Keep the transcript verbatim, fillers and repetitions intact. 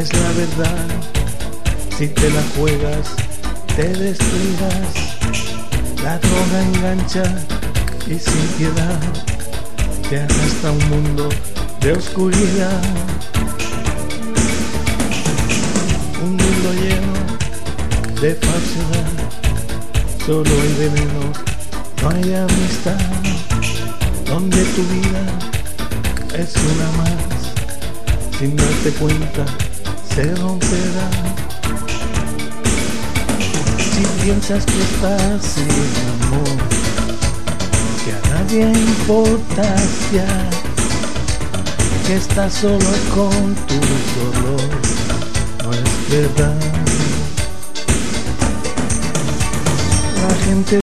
es la verdad. Si te la juegas, te descuidas. La droga engancha y sin piedad te arrastra a un mundo de oscuridad. Un mundo lleno de falsedad, solo hay veneno, no hay amistad. Donde tu vida es una más, sin darte cuenta se romperá. Si piensas que estás sin amor, que a nadie importas ya, que estás solo con tu dolor, no es verdad. La gente